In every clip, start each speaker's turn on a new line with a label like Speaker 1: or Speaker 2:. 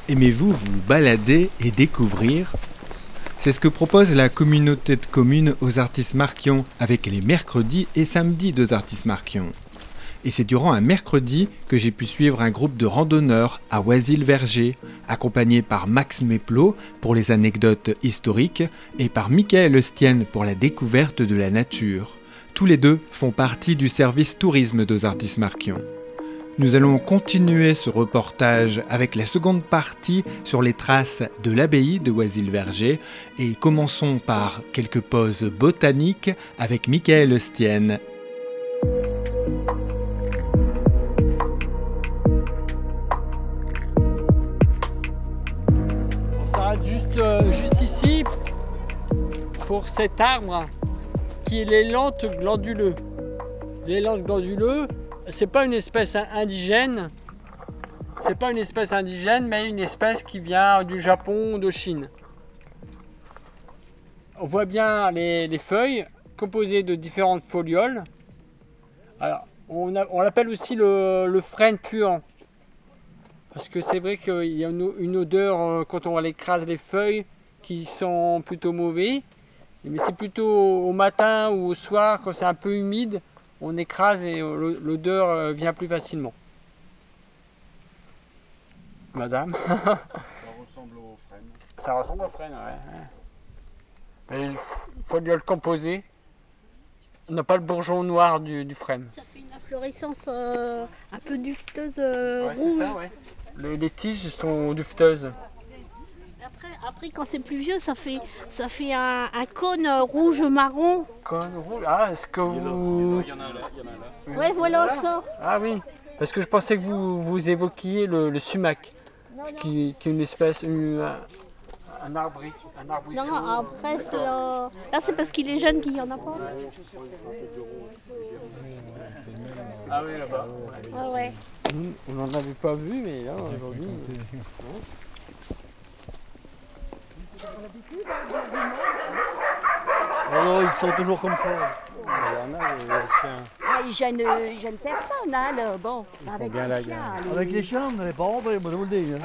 Speaker 1: Aimez-vous vous balader et découvrir ? C'est ce que propose la communauté de communes aux Artistes-Marquion avec les mercredis et samedis des Artistes-Marquion. Et c'est durant un mercredi que j'ai pu suivre un groupe de randonneurs à Oisy-le-Verger, accompagné par Max Méplot pour les anecdotes historiques et par Michael Estienne pour la découverte de la nature. Tous les deux font partie du service tourisme des Artistes-Marquion. Nous allons continuer ce reportage avec la seconde partie sur les traces de l'abbaye de Oisy-le-Verger et commençons par quelques pauses botaniques avec Michael Estienne.
Speaker 2: On s'arrête juste ici pour cet arbre qui est l'élante glanduleux. L'élante glanduleux, c'est pas une espèce indigène, mais une espèce qui vient du Japon, de Chine. On voit bien les feuilles composées de différentes folioles. Alors, on l'appelle aussi le frêne puant. Parce que c'est vrai qu'il y a une odeur quand on écrase les feuilles qui sont plutôt mauvais. Mais c'est plutôt au matin ou au soir quand c'est un peu humide. On écrase et l'odeur vient plus facilement. Madame.
Speaker 3: Ça ressemble au frêne.
Speaker 2: Ça ressemble au frêne, ouais. Et foliole composée. On n'a pas le bourgeon noir du frêne.
Speaker 4: Ça fait une inflorescence un peu dufteuse
Speaker 2: Ouais,
Speaker 4: rouge.
Speaker 2: c'est ça, ouais. Les tiges sont dufteuses.
Speaker 4: Après, quand c'est plus vieux, ça fait un cône rouge-marron.
Speaker 2: Cône rouge. Ah, est-ce que vous...
Speaker 3: Il y en a là.
Speaker 4: Ouais, voilà ça.
Speaker 2: Ah oui, parce que je pensais que vous évoquiez le sumac, qui est une espèce, un arbrisseau.
Speaker 4: Non, après, c'est là, c'est parce qu'il est jeune qu'il n'y en a pas.
Speaker 2: Ah oui, là-bas.
Speaker 4: Ouais.
Speaker 2: On n'en avait pas vu, mais là, aujourd'hui...
Speaker 3: Non, ils sont toujours comme ça.
Speaker 2: Il y en a, les chiens.
Speaker 4: Ah, il gêne personne, hein, là. Bon, avec
Speaker 2: bien
Speaker 4: les
Speaker 2: la
Speaker 4: chiens.
Speaker 2: garde.
Speaker 4: allez.
Speaker 3: Avec les chiens, on n'allait pas rentrer, moi je vous le dis.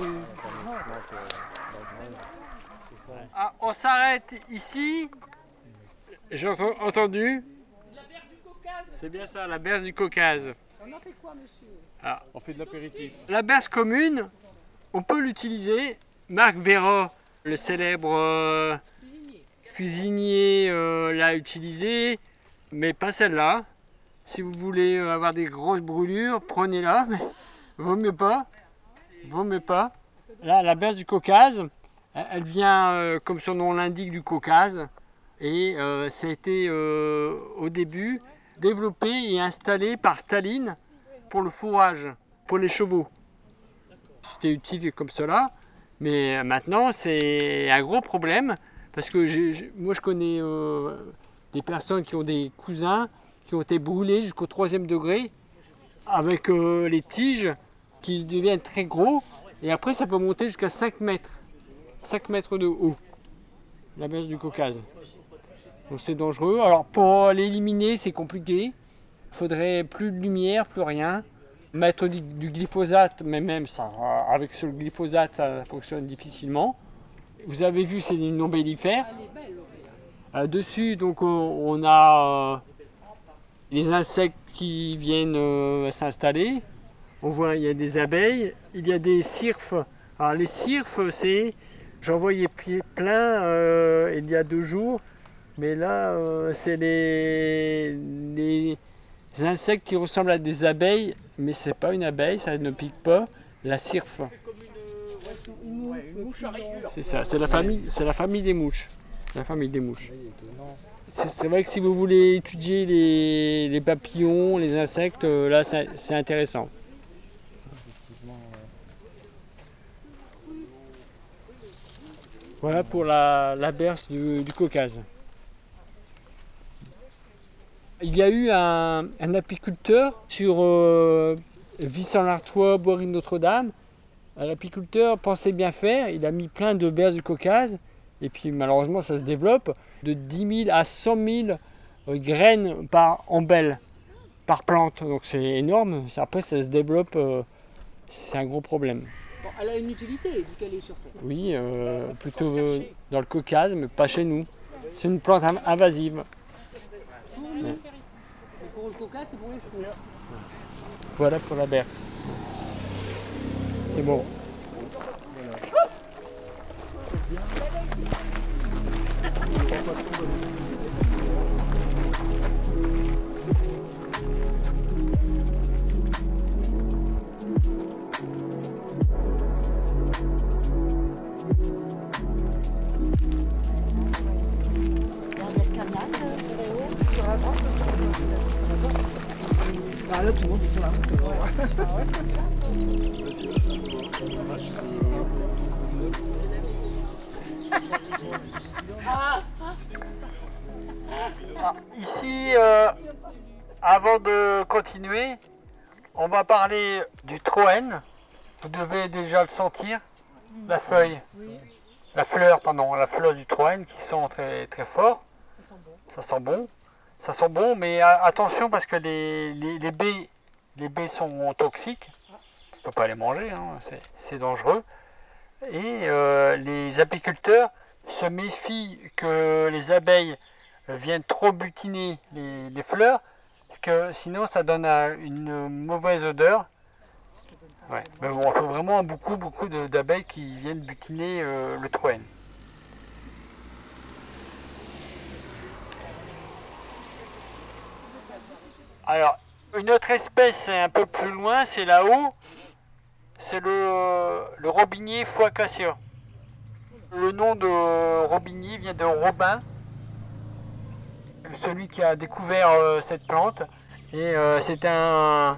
Speaker 2: Ah, on s'arrête ici. J'ai entendu.
Speaker 4: La berge du Caucase.
Speaker 2: C'est bien ça, la berge du Caucase.
Speaker 4: On en fait quoi, monsieur?
Speaker 3: On fait de l'apéritif.
Speaker 2: La berge commune, on peut l'utiliser. Marc Vera, le célèbre cuisinier, l'a utilisé, mais pas celle-là. Si vous voulez avoir des grosses brûlures, prenez-la, mais vaut mieux pas. Là, la berge du Caucase, elle vient, comme son nom l'indique, du Caucase. Et ça a été au début développé et installé par Staline pour le fourrage, pour les chevaux. C'était utile comme cela, mais maintenant c'est un gros problème parce que moi je connais des personnes qui ont des cousins qui ont été brûlés jusqu'au 3e degré avec les tiges qui deviennent très gros et après ça peut monter jusqu'à 5 mètres. 5 mètres de haut, la berge du Caucase. Donc c'est dangereux. Alors pour l'éliminer, c'est compliqué. Il faudrait plus de lumière, plus rien. Mettre du glyphosate, mais même ça, avec ce glyphosate, ça fonctionne difficilement. Vous avez vu, c'est une ombellifère. Dessus, donc on a les insectes qui viennent s'installer. On voit, il y a des abeilles, il y a des cirfes. Alors les cirfes, j'en voyais plein il y a 2 jours. Mais là, c'est les insectes qui ressemblent à des abeilles, mais c'est pas une abeille, ça ne pique pas. La cirfe.
Speaker 4: Une mouche à rayures.
Speaker 2: C'est ça, c'est la famille des mouches. La famille des mouches. C'est vrai que si vous voulez étudier les papillons, les insectes, là c'est intéressant. Voilà pour la berge du Caucase. Il y a eu un apiculteur sur Vice-en-Artois, Boiry-Notre-Dame. L'apiculteur pensait bien faire, il a mis plein de berges du Caucase, et puis malheureusement ça se développe, de 10 000 à 100 000 graines par ombelle, par plante. Donc c'est énorme, après ça se développe, c'est un gros problème.
Speaker 5: Bon, elle a une utilité vu qu'elle est sur Terre.
Speaker 2: Oui, plutôt dans le Caucase, mais pas chez nous. C'est une plante invasive.
Speaker 5: Mais pour le Caucase, c'est pour les chevaux.
Speaker 2: Voilà pour la berce. C'est bon.
Speaker 3: Ah, là, tout le monde est sur la route.
Speaker 2: Ici, avant de continuer, on va parler du troène. Vous devez déjà le sentir, la feuille, la fleur du troène qui sent très, très fort. Ça sent bon. Ça sent bon, mais attention parce que les baies sont toxiques. On ne peut pas les manger, hein, c'est dangereux. Et les apiculteurs se méfient que les abeilles viennent trop butiner les fleurs, parce que sinon ça donne une mauvaise odeur. Ouais. Mais bon, il faut vraiment beaucoup d'abeilles qui viennent butiner le troène. Alors, une autre espèce un peu plus loin, c'est là-haut, c'est le robinier Foacacia. Le nom de robinier vient de Robin, celui qui a découvert cette plante. Et c'est un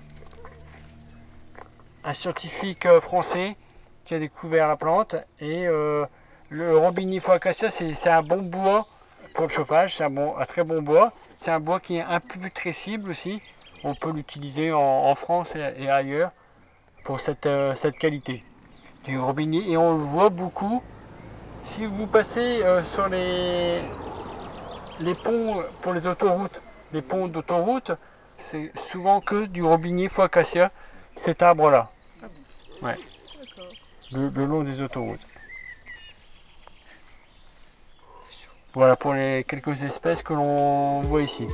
Speaker 2: scientifique français qui a découvert la plante. Et le robinier Foacacia, c'est un bon bois pour le chauffage, c'est un très bon bois. C'est un bois qui est imputrescible aussi. On peut l'utiliser en France et ailleurs pour cette qualité du robinier. Et on le voit beaucoup. Si vous passez sur les ponts pour les autoroutes, les ponts d'autoroute, c'est souvent que du robinier Foacacia, cet arbre-là. Ouais. Le long des autoroutes. Voilà pour les quelques espèces que l'on voit ici.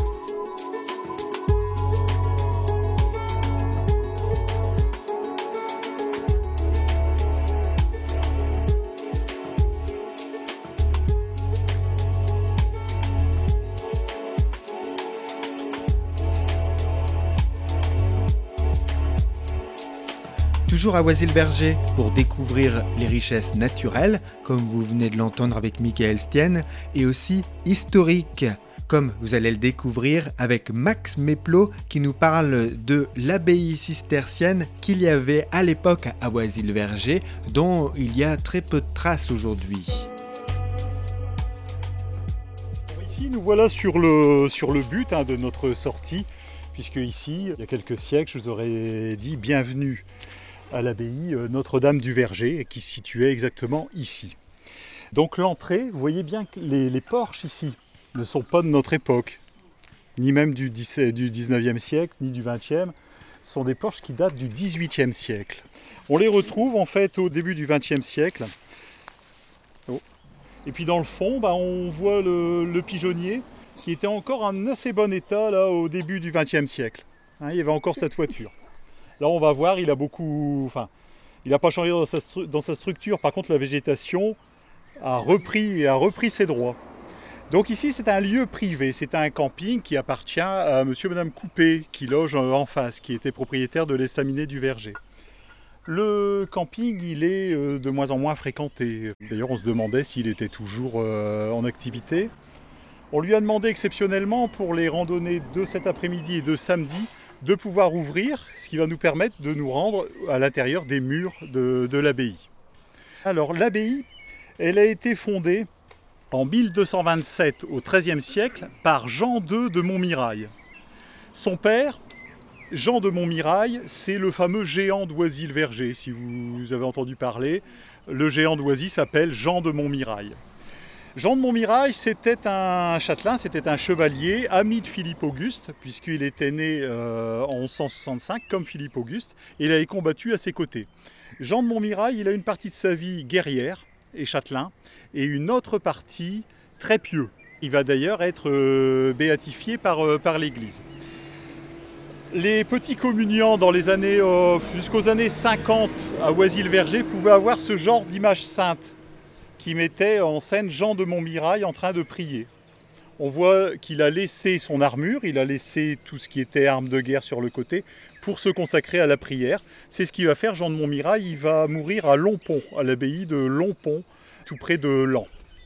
Speaker 1: Toujours à Oisy-le-Verger pour découvrir les richesses naturelles, comme vous venez de l'entendre avec Michael Stienne, et aussi historiques, comme vous allez le découvrir avec Max Meplot qui nous parle de l'abbaye cistercienne qu'il y avait à l'époque à Oisy-le-Verger, dont il y a très peu de traces aujourd'hui.
Speaker 6: Ici, nous voilà sur le but de notre sortie, puisque ici, il y a quelques siècles, je vous aurais dit bienvenue à l'abbaye Notre-Dame du Verger, qui se situait exactement ici. Donc l'entrée, vous voyez bien que les porches ici ne sont pas de notre époque, ni même du 19e siècle, ni du 20e. Ce sont des porches qui datent du 18e siècle. On les retrouve en fait au début du 20e siècle. Oh. Et puis dans le fond, on voit le pigeonnier qui était encore en assez bon état là, au début du 20e siècle. Il y avait encore sa toiture. Là, on va voir, il n'a pas changé dans sa structure. Par contre, la végétation a repris ses droits. Donc ici, c'est un lieu privé. C'est un camping qui appartient à monsieur et madame Coupé, qui loge en face, qui était propriétaire de l'estaminet du Verger. Le camping, il est de moins en moins fréquenté. D'ailleurs, on se demandait s'il était toujours en activité. On lui a demandé exceptionnellement pour les randonnées de cet après-midi et de samedi de pouvoir ouvrir, ce qui va nous permettre de nous rendre à l'intérieur des murs de l'abbaye. Alors l'abbaye, elle a été fondée en 1227 au XIIIe siècle par Jean II de Montmirail. Son père, Jean de Montmirail, c'est le fameux géant d'Oisy-le-Verger. Si vous avez entendu parler, le géant d'Oisy s'appelle Jean de Montmirail. Jean de Montmirail, c'était un châtelain, c'était un chevalier, ami de Philippe Auguste, puisqu'il était né en 1165 comme Philippe Auguste, et il avait combattu à ses côtés. Jean de Montmirail, il a une partie de sa vie guerrière et châtelain, et une autre partie très pieux. Il va d'ailleurs être béatifié par l'Église. Les petits communiants dans les années jusqu'aux années 50 à Oisy-le-Verger pouvaient avoir ce genre d'image sainte qui mettait en scène Jean de Montmirail en train de prier. On voit qu'il a laissé son armure, il a laissé tout ce qui était armes de guerre sur le côté pour se consacrer à la prière. C'est ce qu'il va faire Jean de Montmirail, il va mourir à Longpont, à l'abbaye de Longpont, tout près de Laon.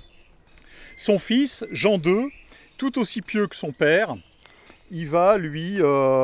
Speaker 6: Son fils, Jean II, tout aussi pieux que son père, il va lui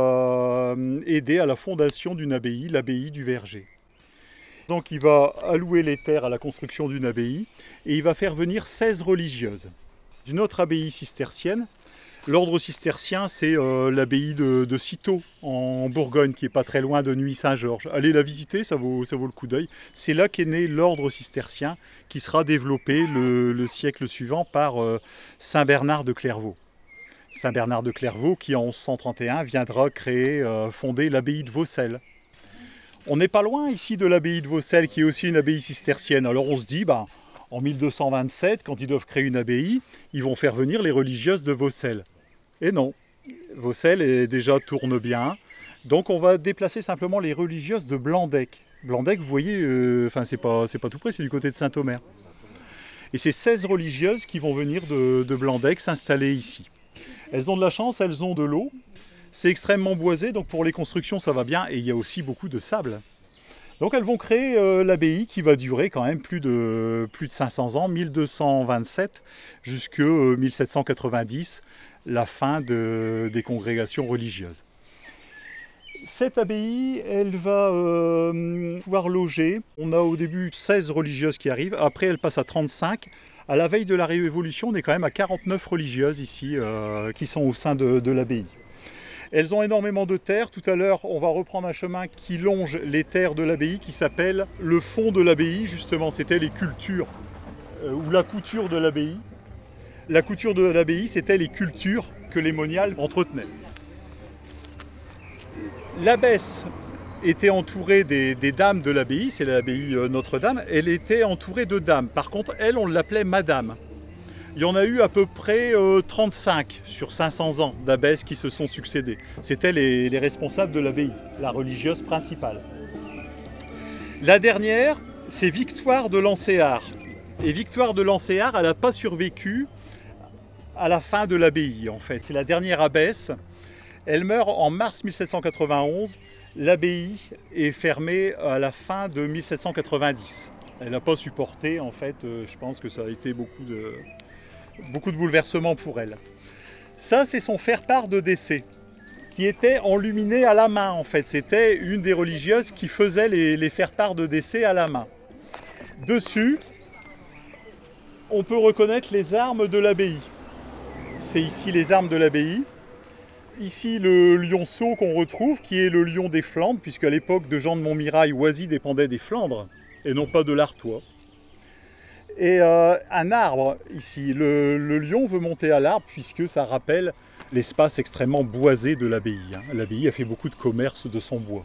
Speaker 6: aider à la fondation d'une abbaye, l'abbaye du Verger. Donc il va allouer les terres à la construction d'une abbaye et il va faire venir 16 religieuses d'une autre abbaye cistercienne. L'ordre cistercien, c'est l'abbaye de Cîteaux en Bourgogne, qui n'est pas très loin de Nuits-Saint-Georges. Allez la visiter, ça vaut le coup d'œil. C'est là qu'est né l'ordre cistercien qui sera développé le siècle suivant par Saint Bernard de Clairvaux. Saint Bernard de Clairvaux qui en 1131 viendra fonder l'abbaye de Vaucelles. On n'est pas loin ici de l'abbaye de Vaucelles qui est aussi une abbaye cistercienne. Alors on se dit, en 1227, quand ils doivent créer une abbaye, ils vont faire venir les religieuses de Vaucelles. Et non, Vaucelles déjà tourne bien, donc on va déplacer simplement les religieuses de Blandec. Blandec, vous voyez, c'est pas tout près, c'est du côté de Saint-Omer. Et c'est 16 religieuses qui vont venir de Blandec s'installer ici. Elles ont de la chance, elles ont de l'eau. C'est extrêmement boisé, donc pour les constructions ça va bien, et il y a aussi beaucoup de sable. Donc elles vont créer l'abbaye qui va durer quand même plus de 500 ans, 1227 jusqu'à 1790, la fin des congrégations religieuses. Cette abbaye, elle va pouvoir loger. On a au début 16 religieuses qui arrivent, après elle passe à 35. À la veille de la Révolution, on est quand même à 49 religieuses ici qui sont au sein de l'abbaye. Elles ont énormément de terres. Tout à l'heure, on va reprendre un chemin qui longe les terres de l'abbaye qui s'appelle le fond de l'abbaye. Justement, c'était les cultures ou la couture de l'abbaye. La couture de l'abbaye, c'était les cultures que les moniales entretenaient. L'abbesse était entourée des dames de l'abbaye, c'est l'abbaye Notre-Dame. Elle était entourée de dames. Par contre, elle, on l'appelait Madame. Il y en a eu à peu près 35 sur 500 ans d'abbesses qui se sont succédées. C'était les responsables de l'abbaye, la religieuse principale. La dernière, c'est Victoire de Lancéard. Et Victoire de Lancéard, elle n'a pas survécu à la fin de l'abbaye, en fait. C'est la dernière abbesse. Elle meurt en mars 1791. L'abbaye est fermée à la fin de 1790. Elle n'a pas supporté, en fait, je pense que ça a été beaucoup de bouleversements pour elle. Ça, c'est son faire-part de décès, qui était enluminé à la main, en fait. C'était une des religieuses qui faisait les faire-part de décès à la main. Dessus, on peut reconnaître les armes de l'abbaye. C'est ici les armes de l'abbaye. Ici, le lionceau qu'on retrouve, qui est le lion des Flandres, puisque à l'époque de Jean de Montmirail, Oisy dépendait des Flandres, et non pas de l'Artois. Et un arbre ici, le lion veut monter à l'arbre puisque ça rappelle l'espace extrêmement boisé de l'abbaye. L'abbaye a fait beaucoup de commerce de son bois.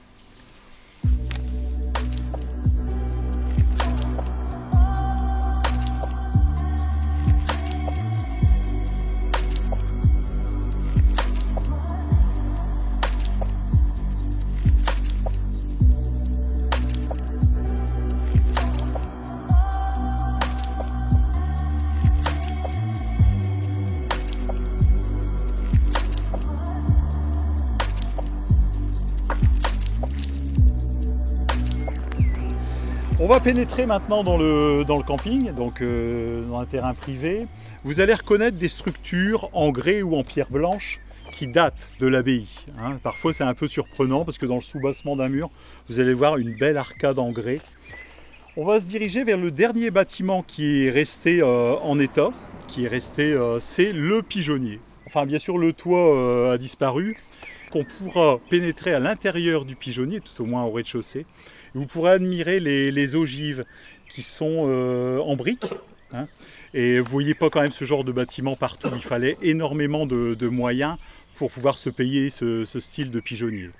Speaker 6: On va pénétrer maintenant dans le camping, donc dans un terrain privé. Vous allez reconnaître des structures en grès ou en pierre blanche qui datent de l'abbaye. Parfois c'est un peu surprenant parce que dans le soubassement d'un mur, vous allez voir une belle arcade en grès. On va se diriger vers le dernier bâtiment qui est resté en état, c'est le pigeonnier. Enfin bien sûr le toit a disparu, qu'on pourra pénétrer à l'intérieur du pigeonnier, tout au moins au rez-de-chaussée. Vous pourrez admirer les ogives qui sont en briques. Et vous ne voyez pas quand même ce genre de bâtiment partout. Il fallait énormément de moyens pour pouvoir se payer ce style de pigeonnier.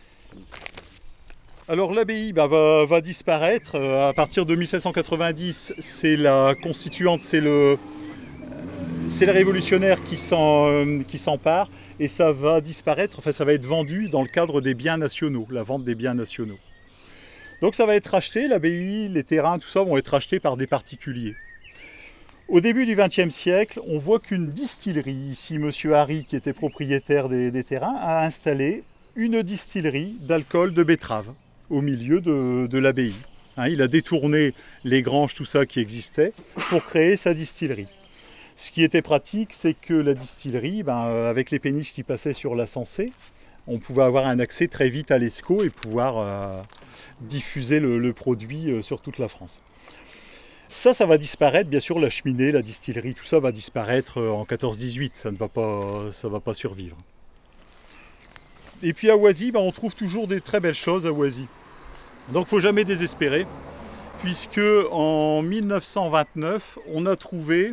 Speaker 6: Alors l'abbaye va disparaître à partir de 1790. C'est la constituante, c'est le révolutionnaire qui s'empare et ça va disparaître, enfin ça va être vendu dans le cadre des biens nationaux, la vente des biens nationaux. Donc ça va être racheté, l'abbaye, les terrains, tout ça vont être rachetés par des particuliers. Au début du XXe siècle, on voit qu'une distillerie, ici M. Harry qui était propriétaire des terrains, a installé une distillerie d'alcool de betterave au milieu de l'abbaye. Il a détourné les granges, tout ça qui existait, pour créer sa distillerie. Ce qui était pratique, c'est que la distillerie, avec les péniches qui passaient sur la Sensée, on pouvait avoir un accès très vite à l'Escaut et pouvoir diffuser le produit sur toute la France. Ça va disparaître, bien sûr, la cheminée, la distillerie, tout ça va disparaître en 14-18, ça ne va pas survivre. Et puis à Oisy, on trouve toujours des très belles choses à Oisy. Donc il ne faut jamais désespérer, puisque en 1929, on a trouvé,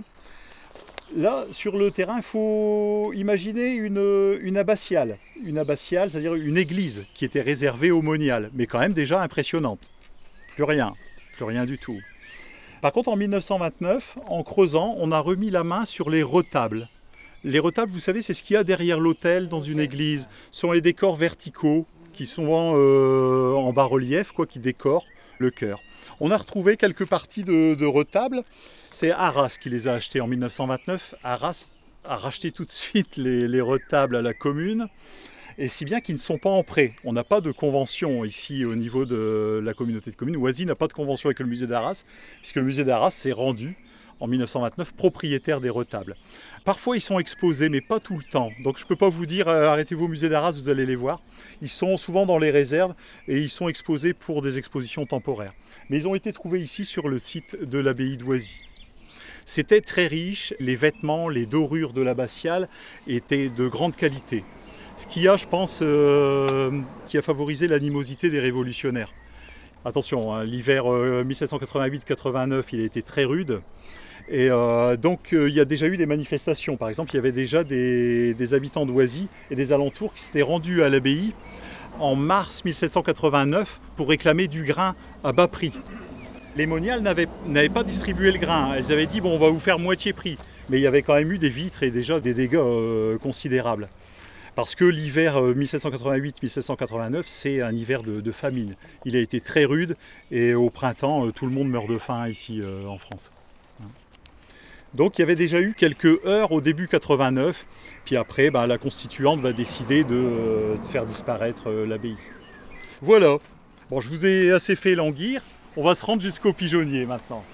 Speaker 6: là sur le terrain, il faut imaginer une abbatiale. Une abbatiale, c'est-à-dire une église qui était réservée aux moniales, mais quand même déjà impressionnante. Plus rien du tout. Par contre, en 1929, en creusant, on a remis la main sur les retables. Les retables, vous savez, c'est ce qu'il y a derrière l'autel dans une église. Ce sont les décors verticaux qui sont en bas-relief, qui décorent le chœur. On a retrouvé quelques parties de retables. C'est Arras qui les a achetés en 1929. Arras a racheté tout de suite les retables à la commune. Et si bien qu'ils ne sont pas en prêt. On n'a pas de convention ici au niveau de la communauté de communes. Oisy n'a pas de convention avec le musée d'Arras, puisque le musée d'Arras s'est rendu en 1929 propriétaire des retables. Parfois ils sont exposés, mais pas tout le temps. Donc je ne peux pas vous dire arrêtez-vous au musée d'Arras, vous allez les voir. Ils sont souvent dans les réserves et ils sont exposés pour des expositions temporaires. Mais ils ont été trouvés ici sur le site de l'abbaye d'Oisy. C'était très riche, les vêtements, les dorures de l'abbatiale étaient de grande qualité. Ce qui a, je pense, qui a favorisé l'animosité des révolutionnaires. Attention, l'hiver 1788-89, il a été très rude. Et donc il y a déjà eu des manifestations. Par exemple, il y avait déjà des habitants d'Oisy et des alentours qui s'étaient rendus à l'abbaye en mars 1789 pour réclamer du grain à bas prix. Les moniales n'avaient pas distribué le grain. Elles avaient dit on va vous faire moitié prix. Mais il y avait quand même eu des vitres et déjà des dégâts considérables. Parce que l'hiver 1788-1789, c'est un hiver de famine. Il a été très rude et au printemps, tout le monde meurt de faim ici en France. Donc il y avait déjà eu quelques heurts au début 89, puis après la constituante va décider de faire disparaître l'abbaye. Voilà, bon, je vous ai assez fait languir, on va se rendre jusqu'au pigeonnier maintenant.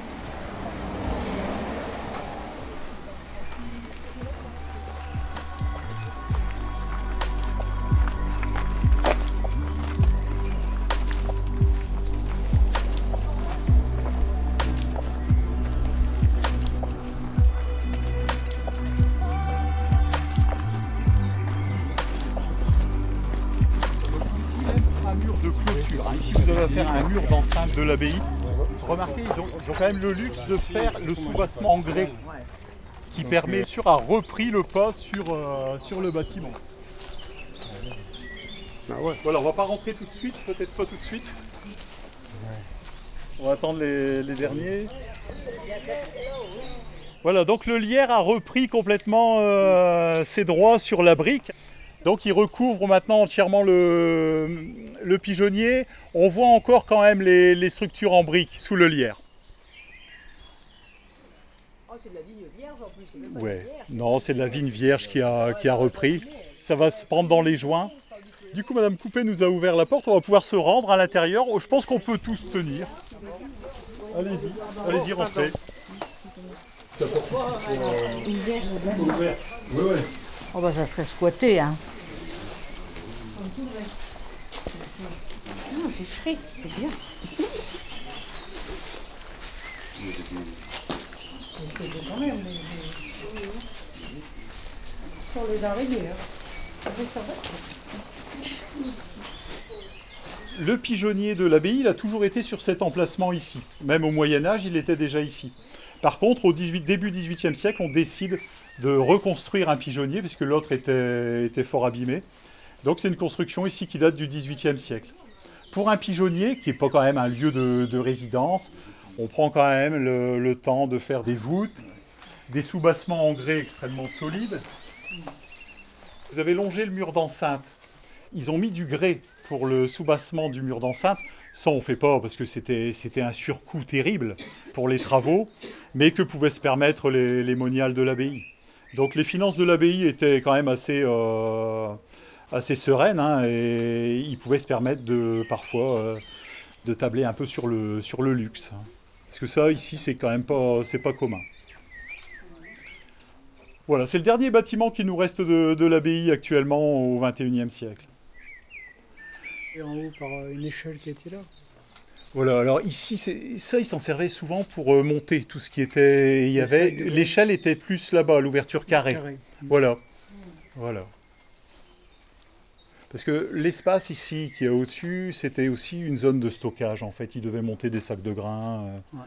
Speaker 6: Ici, vous allez faire un mur d'enceinte de l'abbaye. Remarquez, ils ont quand même le luxe de faire le soubassement en grès qui permet, a repris le pas sur le bâtiment. Voilà, on va pas rentrer tout de suite, peut-être pas tout de suite. On va attendre les derniers. Voilà, donc le lierre a repris complètement ses droits sur la brique. Donc il recouvre maintenant entièrement le pigeonnier. On voit encore quand même les structures en briques sous le lierre.
Speaker 3: Oh, c'est de la vigne vierge en plus. C'est même pas
Speaker 6: Ouais.
Speaker 3: de lierre.
Speaker 6: Non, c'est de la vigne vierge qui a repris. Ça va se prendre dans les joints. Du coup, Madame Coupet nous a ouvert la porte. On va pouvoir se rendre à l'intérieur. Je pense qu'on peut tous tenir. Allez-y, rentrez.
Speaker 5: Oh bah ça serait squatté, hein. Non, c'est frais, c'est bien. C'est quand même sur les araignées, hein. Ça va.
Speaker 6: Le pigeonnier de l'abbaye, il a toujours été sur cet emplacement ici. Même au Moyen-Âge, il était déjà ici. Par contre, au début XVIIIe siècle, on décide de reconstruire un pigeonnier, puisque l'autre était fort abîmé. Donc c'est une construction ici qui date du XVIIIe siècle. Pour un pigeonnier, qui n'est pas quand même un lieu de résidence, on prend quand même le temps de faire des voûtes, des soubassements en grès extrêmement solides. Vous avez longé le mur d'enceinte. Ils ont mis du grès pour le soubassement du mur d'enceinte. Ça, on ne fait pas parce que c'était un surcoût terrible pour les travaux, mais que pouvaient se permettre les moniales de l'abbaye. Donc les finances de l'abbaye étaient quand même assez sereines, hein, et ils pouvaient se permettre parfois de tabler un peu sur le luxe. Parce que ça, ici, c'est quand même pas commun. Voilà, c'est le dernier bâtiment qui nous reste de l'abbaye actuellement au XXIe siècle.
Speaker 5: Et en haut, par une échelle qui était là.
Speaker 6: Voilà, alors ici, ça, ils s'en servaient souvent pour monter tout ce qui était... L'échelle était plus là-bas, l'ouverture carrée. Voilà. Parce que l'espace ici, qui est au-dessus, c'était aussi une zone de stockage, en fait. Ils devaient monter des sacs de grains.
Speaker 5: Ouais.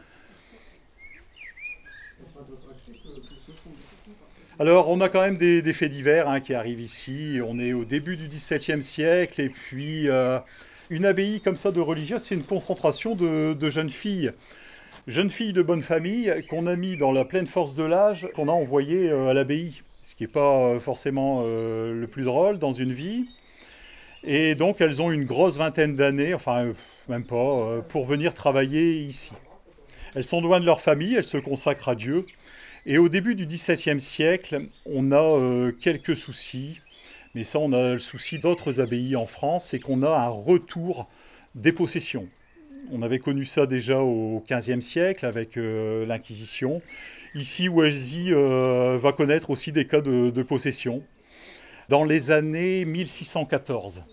Speaker 6: Alors, on a quand même des faits divers, hein, qui arrivent ici. On est au début du XVIIe siècle, et puis une abbaye comme ça de religieuse, c'est une concentration de jeunes filles de bonne famille qu'on a mis dans la pleine force de l'âge, qu'on a envoyées à l'abbaye. Ce qui n'est pas forcément le plus drôle dans une vie. Et donc, elles ont une grosse vingtaine d'années, enfin, même pas, pour venir travailler ici. Elles sont loin de leur famille, elles se consacrent à Dieu. Et au début du XVIIe siècle, on a quelques soucis. Mais ça, on a le souci d'autres abbayes en France, c'est qu'on a un retour des possessions. On avait connu ça déjà au XVe siècle avec l'Inquisition. Ici, Oueilly va connaître aussi des cas de possession. Dans les années 1614.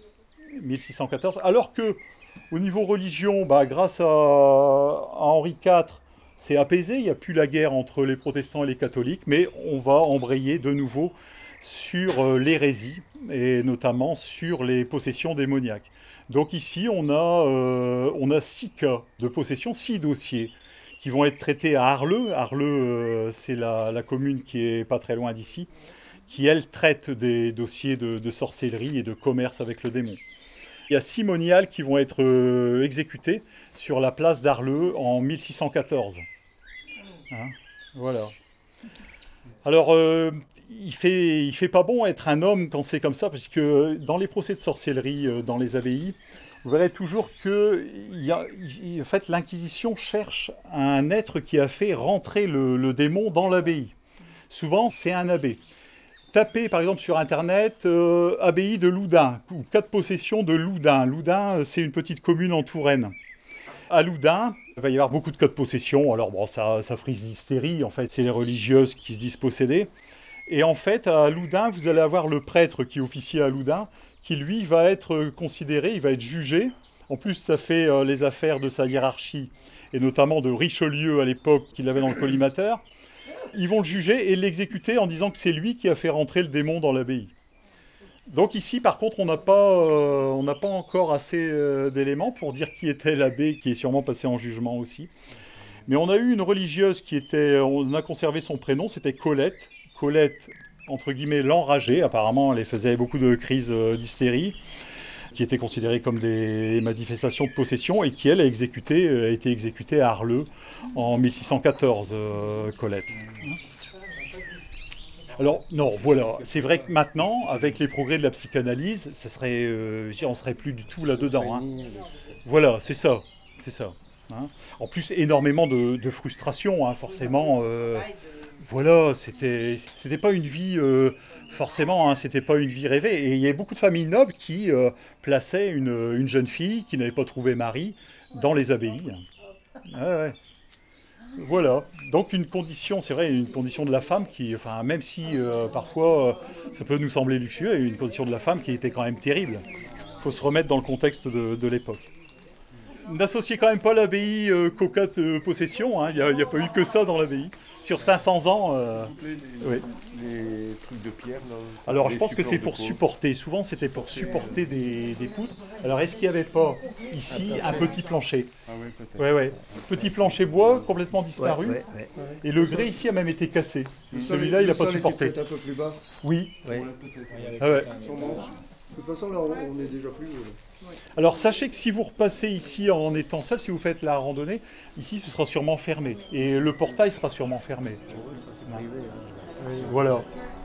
Speaker 6: Alors que, au niveau religion, grâce à Henri IV, c'est apaisé, il n'y a plus la guerre entre les protestants et les catholiques, mais on va embrayer de nouveau sur l'hérésie, et notamment sur les possessions démoniaques. Donc ici, on a 6 cas de possession, 6 dossiers, qui vont être traités à Arleux. Arleux, c'est la commune qui est pas très loin d'ici, qui, elle, traite des dossiers de sorcellerie et de commerce avec le démon. Il y a 6 moniales qui vont être exécutées sur la place d'Arleux en 1614. Hein, voilà. Alors, il fait pas bon être un homme quand c'est comme ça, parce que dans les procès de sorcellerie dans les abbayes, vous verrez toujours que en fait, l'Inquisition cherche un être qui a fait rentrer le démon dans l'abbaye. Souvent, c'est un abbé. Tapez par exemple sur internet abbaye de Loudun ou cas de possession de Loudun. Loudun, c'est une petite commune en Touraine. À Loudun, il va y avoir beaucoup de cas de possession. Alors bon, ça frise l'hystérie, en fait, c'est les religieuses qui se disent possédées. Et en fait, à Loudun, vous allez avoir le prêtre qui officie à Loudun, qui lui va être considéré, il va être jugé. En plus, ça fait les affaires de sa hiérarchie, et notamment de Richelieu à l'époque, qu'il avait dans le collimateur. Ils vont le juger et l'exécuter en disant que c'est lui qui a fait rentrer le démon dans l'abbaye. Donc ici, par contre, on n'a pas encore assez d'éléments pour dire qui était l'abbé, qui est sûrement passé en jugement aussi. Mais on a eu une religieuse on a conservé son prénom, c'était Colette. Colette, entre guillemets, l'enragée. Apparemment, elle faisait beaucoup de crises d'hystérie, qui étaient considérées comme des manifestations de possession, et qui, elle, a été exécutée à Arleux en 1614, Colette. Alors, non, voilà, c'est vrai que maintenant, avec les progrès de la psychanalyse, on serait plus du tout là-dedans. Hein. Voilà, c'est ça. Hein. En plus, énormément de frustration, hein, forcément. Voilà, c'était pas une vie, forcément, hein, c'était pas une vie rêvée. Et il y a beaucoup de familles nobles qui plaçaient une jeune fille qui n'avait pas trouvé mari dans les abbayes. Ouais. Voilà, donc une condition, c'est vrai, une condition de la femme qui, enfin, même si parfois ça peut nous sembler luxueux, une condition de la femme qui était quand même terrible. Il faut se remettre dans le contexte de l'époque. N'associez quand même pas l'abbaye qu'aux 4 possessions, hein. Il n'y a pas eu que ça dans l'abbaye. Sur 500 ans, oui.
Speaker 7: Les trucs de pierre là.
Speaker 6: Alors je pense que c'est pour supporter, souvent c'était pour supporter des poutres. Alors est-ce qu'il n'y avait pas ici un petit plancher?
Speaker 7: Ah oui, peut-être.
Speaker 6: Ouais. Petit plancher bois complètement disparu.
Speaker 8: Ouais.
Speaker 6: Et le grès ici a même été cassé. Celui-là il n'a pas supporté.
Speaker 8: Un peu plus bas.
Speaker 6: Oui.
Speaker 8: Ouais.
Speaker 6: Ah ouais.
Speaker 8: De toute façon, là, on est déjà plus.
Speaker 6: Alors sachez que si vous repassez ici en étant seul, si vous faites la randonnée, ici ce sera sûrement fermé. Et le portail sera sûrement fermé. Voilà.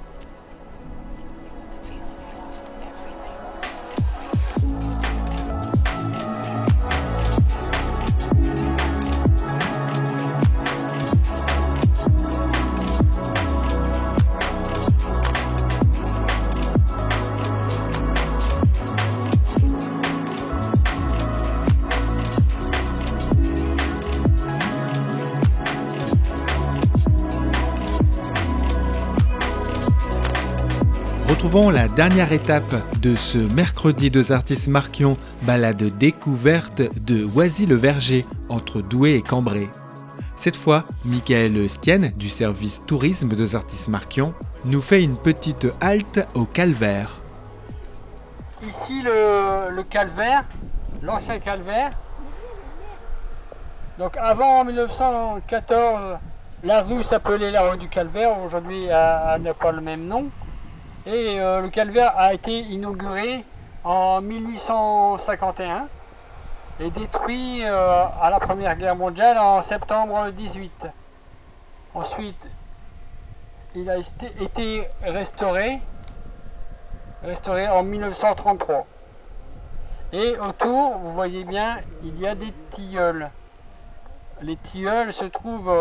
Speaker 1: Retrouvons la dernière étape de ce mercredi de Zartis-Marquion, balade découverte de Oisy-le-Verger, entre Douai et Cambrai. Cette fois, Michael Stienne, du service tourisme de Zartis-Marquion, nous fait une petite halte au calvaire.
Speaker 2: Ici, le calvaire, l'ancien calvaire. Donc avant, en 1914, la rue s'appelait la rue du Calvaire. Aujourd'hui, elle n'a pas le même nom. Et le calvaire a été inauguré en 1851 et détruit à la Première Guerre mondiale en septembre 18. Ensuite, il a été restauré en 1933. Et autour, vous voyez bien, il y a des tilleuls. Les tilleuls se trouvent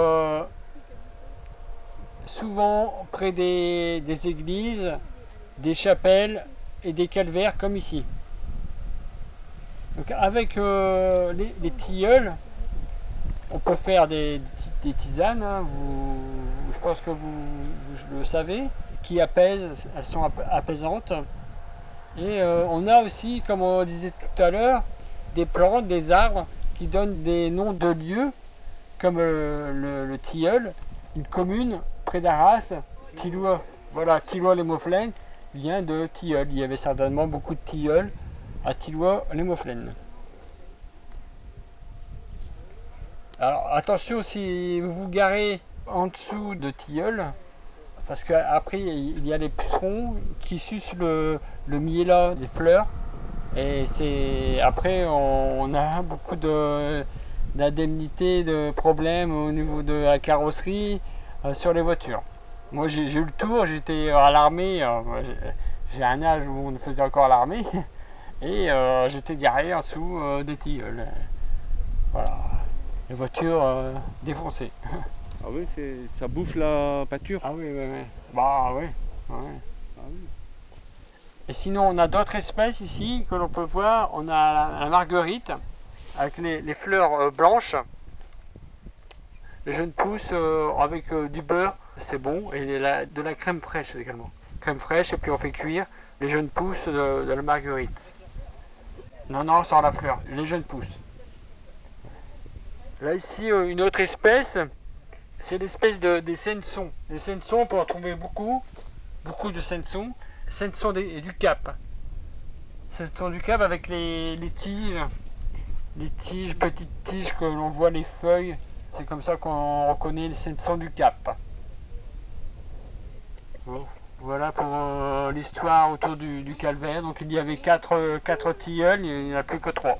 Speaker 2: souvent près des églises, des chapelles et des calvaires comme ici. Donc avec les tilleuls, on peut faire des tisanes, hein, je pense que vous le savez, qui apaisent, elles sont apaisantes. Et on a aussi, comme on disait tout à l'heure, des plantes, des arbres qui donnent des noms de lieux, comme le tilleul, une commune près d'Arras, Tilloy. Voilà, Tilloy-les-Mauflaines vient de tilleul. Il y avait certainement beaucoup de tilleuls à Tilloy-les-Mauflaines. Alors attention si vous vous garez en dessous de tilleul, parce qu'après il y a les pucerons qui sucent le miella des fleurs. Et après on a beaucoup d'indemnités, de problèmes au niveau de la carrosserie sur les voitures. Moi j'ai eu le tour, j'étais à l'armée, j'ai un âge où on faisait encore l'armée, et j'étais garé en dessous des tilleuls. Voilà, les voitures défoncées.
Speaker 7: Ah oui, ça bouffe la pâture.
Speaker 2: Ah oui. Bah oui. Ah oui. Et sinon on a d'autres espèces ici que l'on peut voir. On a la marguerite avec les fleurs blanches. Les jeunes pousses avec du beurre, c'est bon, et de la crème fraîche également. Crème fraîche, et puis on fait cuire les jeunes pousses de la marguerite. Non, sans la fleur, les jeunes pousses. Là ici, une autre espèce, c'est l'espèce des sensons. Les sensons, on peut en trouver beaucoup de sensons. Sensons du Cap. Sensons du Cap avec les tiges, petites tiges que l'on voit les feuilles. C'est comme ça qu'on reconnaît les sensons du Cap. Bon, voilà pour l'histoire autour du calvaire. Donc il y avait 4 tilleuls, il n'y en a plus que 3.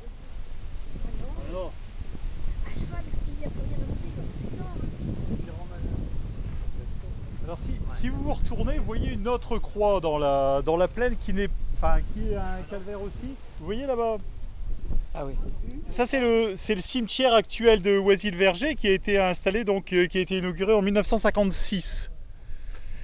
Speaker 6: Alors si vous vous retournez, vous voyez une autre croix dans la plaine qui est un calvaire aussi. Vous voyez là-bas?
Speaker 2: Ah oui.
Speaker 6: Ça c'est le cimetière actuel de Oisy-le-Verger qui a été installé, donc qui a été inauguré en 1956.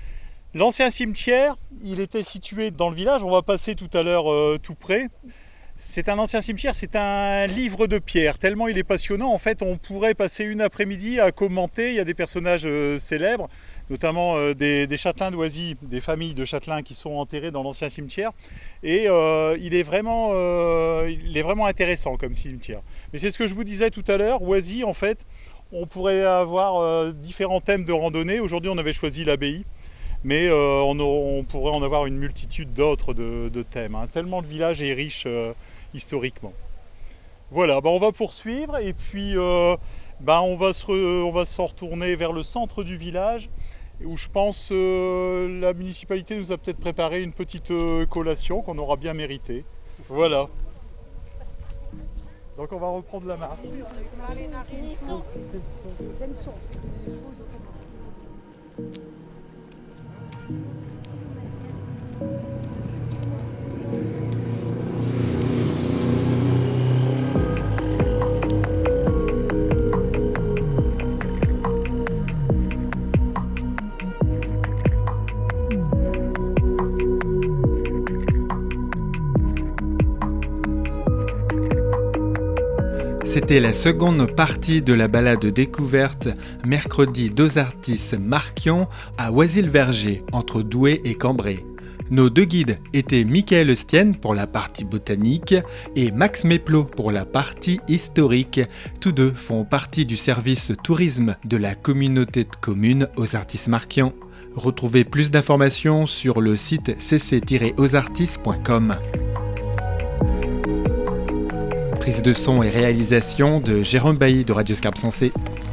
Speaker 6: L'ancien cimetière, il était situé dans le village, on va passer tout à l'heure tout près. C'est un ancien cimetière, c'est un livre de pierre. Tellement il est passionnant, en fait, on pourrait passer une après-midi à commenter. Il y a des personnages célèbres, notamment des châtelains d'Oisy, des familles de châtelains qui sont enterrés dans l'ancien cimetière. Et il est vraiment intéressant comme cimetière. Mais c'est ce que je vous disais tout à l'heure, Oisy, en fait, on pourrait avoir différents thèmes de randonnée. Aujourd'hui, on avait choisi l'abbaye. Mais on pourrait en avoir une multitude d'autres de thèmes. Hein. Tellement le village est riche historiquement. Voilà, on va poursuivre et puis on va s'en retourner vers le centre du village où je pense la municipalité nous a peut-être préparé une petite collation qu'on aura bien méritée. Voilà. Donc on va reprendre la marche.
Speaker 1: C'était la seconde partie de la balade découverte mercredi d'Ozartis Marquion à Oisy-le-Verger, entre Douai et Cambrai. Nos deux guides étaient Michael Estienne pour la partie botanique et Max Méplot pour la partie historique. Tous deux font partie du service tourisme de la communauté de communes Ozartis Marquion. Retrouvez plus d'informations sur le site cc-ozartis.com. Prise de son et réalisation de Jérôme Bailly de Radio Scarpe Sensée.